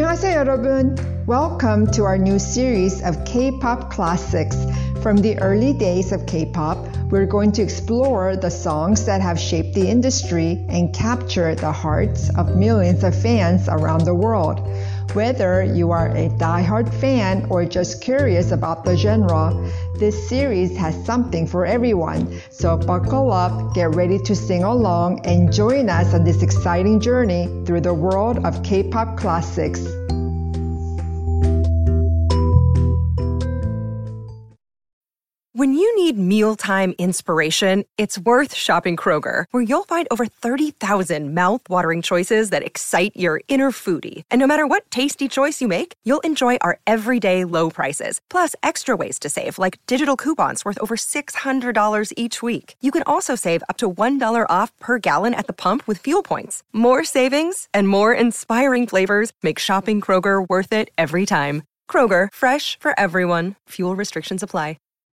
안녕하세요, 여러분. Welcome to our new series of K-pop classics. From the early days of K-pop, we're going to explore the songs that have shaped the industry and captured the hearts of millions of fans around the world. Whether you are a die-hard fan or just curious about the genre, this series has something for everyone. So buckle up, get ready to sing along, and join us on this exciting journey through the world of K-pop classics. When you need mealtime inspiration, it's worth shopping Kroger, where you'll find over 30,000 mouth-watering choices that excite your inner foodie. And no matter what tasty choice you make, you'll enjoy our everyday low prices, plus extra ways to save, like digital coupons worth over $600 each week. You can also save up to $1 off per gallon at the pump with fuel points. More savings and more inspiring flavors make shopping Kroger worth it every time. Kroger, fresh for everyone. Fuel restrictions apply.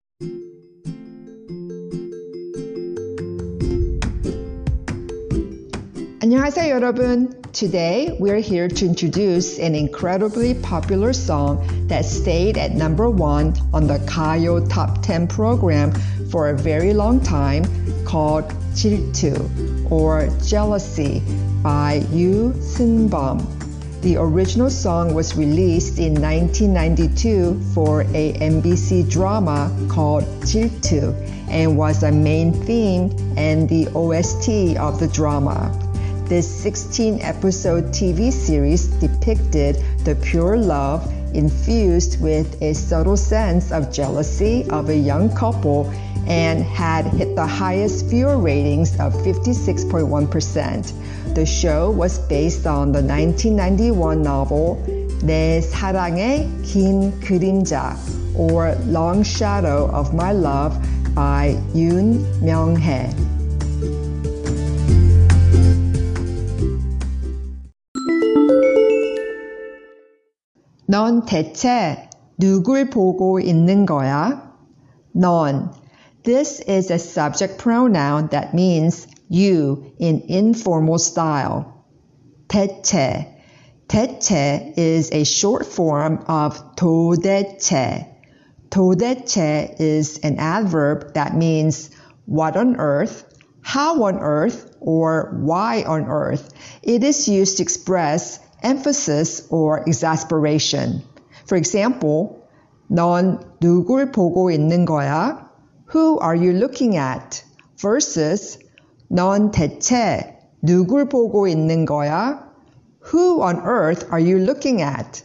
안녕하세요, 여러분. Today, we're here to introduce an incredibly popular song that stayed at number 1 on the Gayo Top 10 program for a very long time, called 질투, or Jealousy, by Yoo Seung-bum. The original song was released in 1992 for a MBC drama called 질투 and was a main theme and the OST of the drama. This 16-episode TV series depicted the pure love infused with a subtle sense of jealousy of a young couple and had hit the highest viewer ratings of 56.1%. The show was based on the 1991 novel 내 사랑의 긴 그림자, or Long Shadow of My Love by Yoon Myung-hae. 넌 대체 누굴 보고 있는 거야? 넌. This is a subject pronoun that means you in informal style. 대체. 대체 is a short form of 도대체. 도대체 is an adverb that means what on earth, how on earth, or why on earth. It is used to express emphasis or exasperation. For example, 넌 누굴 보고 있는 거야? Who are you looking at? Versus 넌 대체 누굴 보고 있는 거야? Who on earth are you looking at?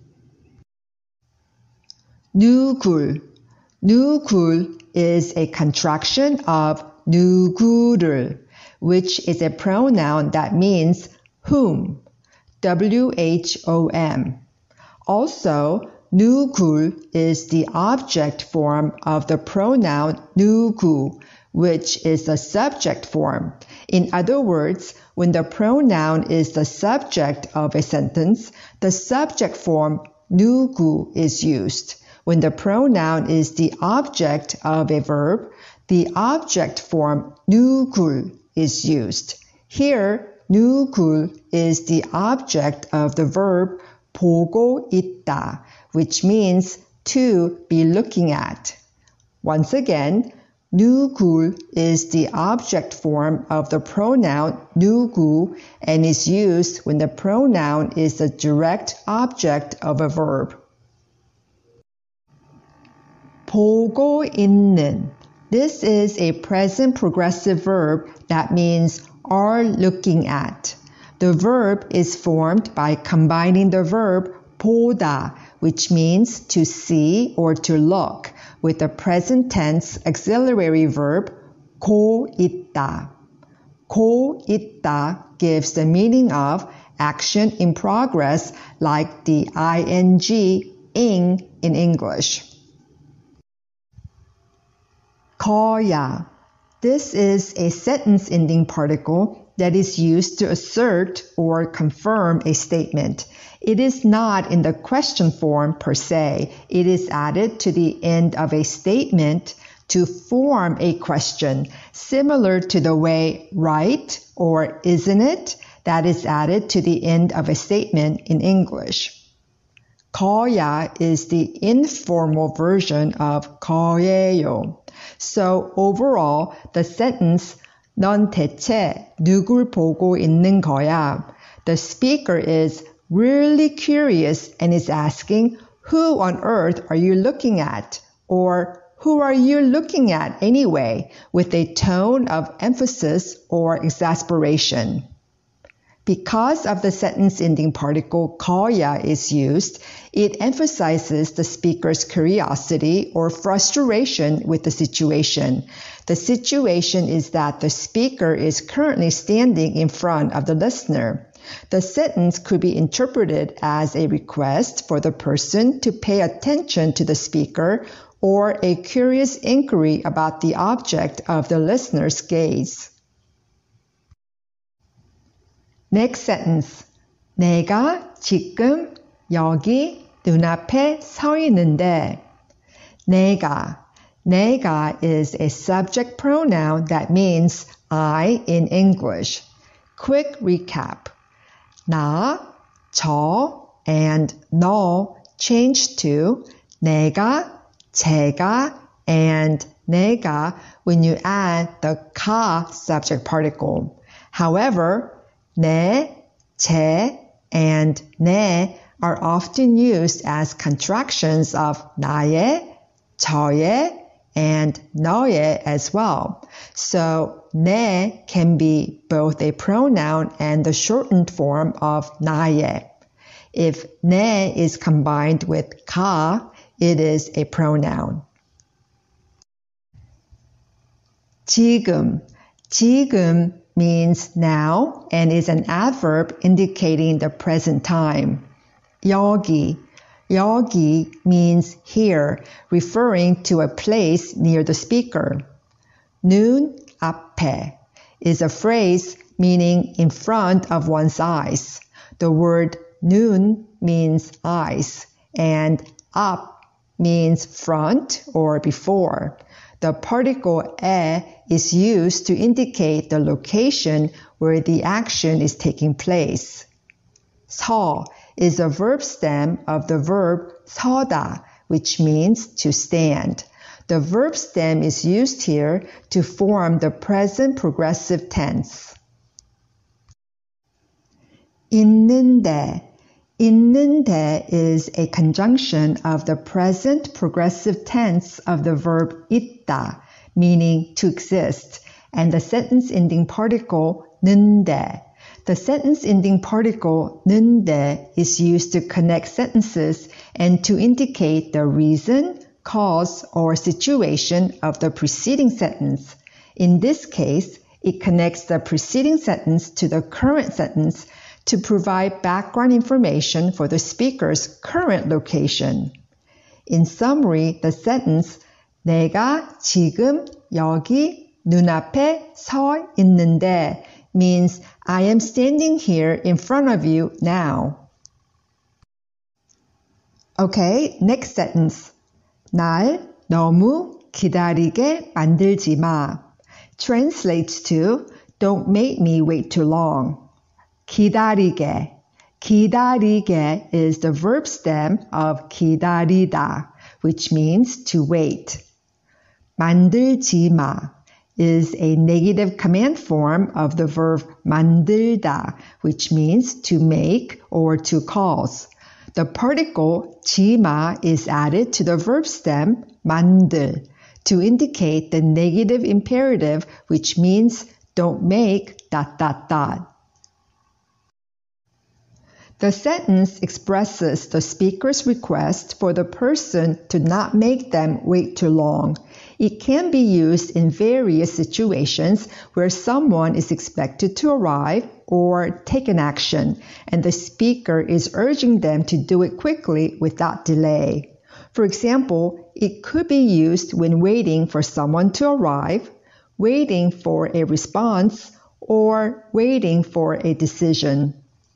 누굴. 누굴 is a contraction of 누구를, which is a pronoun that means whom. W-H-O-M. Also, 누굴 is the object form of the pronoun 누구, which is the subject form. In other words, when the pronoun is the subject of a sentence, the subject form 누구 is used. When the pronoun is the object of a verb, the object form 누굴 is used. Here, 누굴 is the object of the verb 보고 있다, which means to be looking at. Once again, 누굴 is the object form of the pronoun 누구 and is used when the pronoun is the direct object of a verb. 보고 있는. This is a present progressive verb that means are looking at. The verb is formed by combining the verb 보다, which means to see or to look, with the present tense auxiliary verb 고 있다. 고 있다 gives the meaning of action in progress, like the ing in English. 거야. This is a sentence-ending particle that is used to assert or confirm a statement. It is not in the question form per se. It is added to the end of a statement to form a question, similar to the way right or isn't it that is added to the end of a statement in English. 거야 is the informal version of 거예요. So overall, the sentence 넌 대체 누굴 보고 있는 거야? The speaker is really curious and is asking, who on earth are you looking at? Or who are you looking at anyway? With a tone of emphasis or exasperation. Because of the sentence-ending particle 거야 is used, it emphasizes the speaker's curiosity or frustration with the situation. The situation is that the speaker is currently standing in front of the listener. The sentence could be interpreted as a request for the person to pay attention to the speaker or a curious inquiry about the object of the listener's gaze. Next sentence. 내가 지금 여기 눈앞에 서 있는데. 내가 is a subject pronoun that means I in English. Quick recap. 나, 저, and 너 changed to 내가, 제가, and 내가 when you add the 가 subject particle. However, 내, 제, and 내 are often used as contractions of 나의, 저의, and 너의 as well. So, 내 can be both a pronoun and the shortened form of 나의. If 내 is combined with 가, it is a pronoun. 지금 means now and is an adverb indicating the present time. 여기 means here, referring to a place near the speaker. 눈 앞에 is a phrase meaning in front of one's eyes. The word 눈 means eyes, and 앞 means front or before. The particle 에 is used to indicate the location where the action is taking place. 서 is a verb stem of the verb 서다, which means to stand. The verb stem is used here to form the present progressive tense. 있는데 is a conjunction of the present progressive tense of the verb 있다, meaning to exist, and the sentence-ending particle 는데. The sentence-ending particle 는데 is used to connect sentences and to indicate the reason, cause, or situation of the preceding sentence. In this case, it connects the preceding sentence to the current sentence to provide background information for the speaker's current location. In summary, the sentence 내가 지금 여기 눈앞에 서 있는데 means I am standing here in front of you now. Okay, next sentence. 날 너무 기다리게 만들지 마. Translates to don't make me wait too long. 기다리게 is the verb stem of 기다리다, which means to wait. 만들지 마 is a negative command form of the verb 만들다, which means to make or to cause. The particle 지마 is added to the verb stem 만들 to indicate the negative imperative, which means don't make ... The sentence expresses the speaker's request for the person to not make them wait too long. It can be used in various situations where someone is expected to arrive or take an action, and the speaker is urging them to do it quickly without delay. For example, it could be used when waiting for someone to arrive, waiting for a response, or waiting for a decision.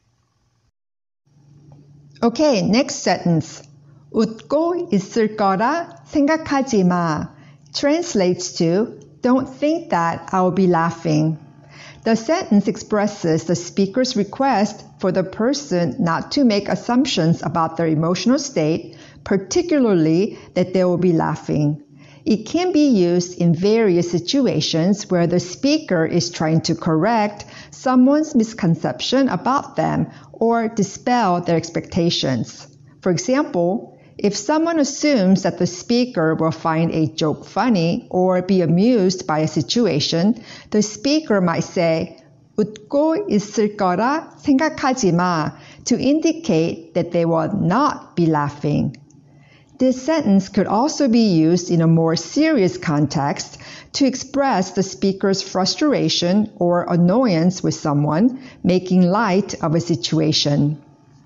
Okay, next sentence. 웃고 있을 거라 생각하지 마. Translates to, don't think that I'll be laughing. The sentence expresses the speaker's request for the person not to make assumptions about their emotional state, particularly that they will be laughing. It can be used in various situations where the speaker is trying to correct someone's misconception about them or dispel their expectations. For example, if someone assumes that the speaker will find a joke funny or be amused by a situation, the speaker might say, 웃고 있을 거라 생각하지 마, to indicate that they will not be laughing. This sentence could also be used in a more serious context to express the speaker's frustration or annoyance with someone, making light of a situation.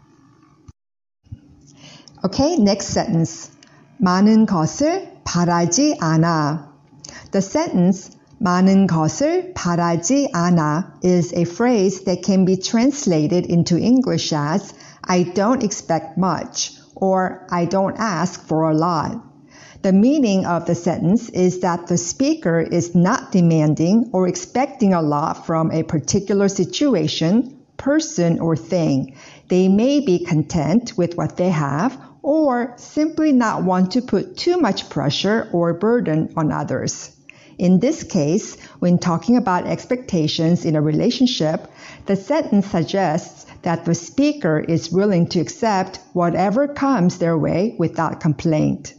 Okay, next sentence. 많은 것을 바라지 않아. The sentence 많은 것을 바라지 않아 is a phrase that can be translated into English as I don't expect much or I don't ask for a lot. The meaning of the sentence is that the speaker is not demanding or expecting a lot from a particular situation, person, or thing. They may be content with what they have or simply not want to put too much pressure or burden on others. In this case, when talking about expectations in a relationship, the sentence suggests that the speaker is willing to accept whatever comes their way without complaint.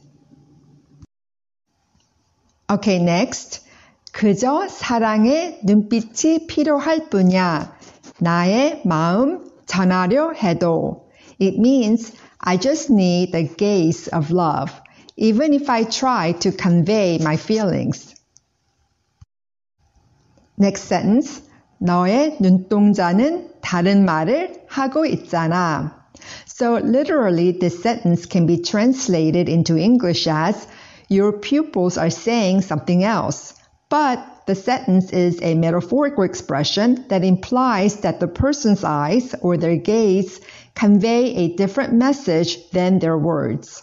Okay, next. 그저 사랑의 눈빛이 필요할 뿐이야. 나의 마음 전하려 해도. It means I just need the gaze of love, even if I try to convey my feelings. Next sentence. 너의 눈동자는 다른 말을 하고 있잖아. So literally, this sentence can be translated into English as your pupils are saying something else. But the sentence is a metaphorical expression that implies that the person's eyes or their gaze convey a different message than their words.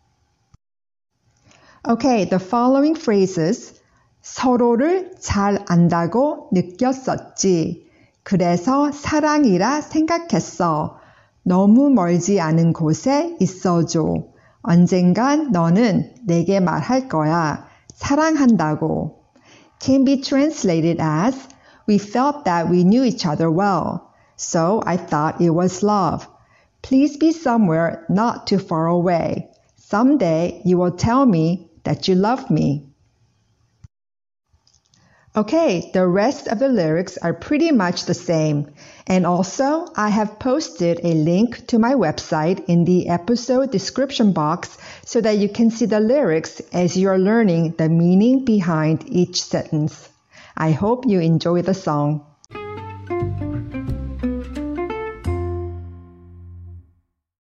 Okay, the following phrases. 서로를 잘 안다고 느꼈었지. 그래서 사랑이라 생각했어. 너무 멀지 않은 곳에 있어줘. 언젠간 너는 내게 말할 거야. 사랑한다고. Can be translated as, we felt that we knew each other well, so I thought it was love. Please be somewhere not too far away. Someday you will tell me that you love me. Okay, the rest of the lyrics are pretty much the same. And also, I have posted a link to my website in the episode description box so that you can see the lyrics as you are learning the meaning behind each sentence. I hope you enjoy the song.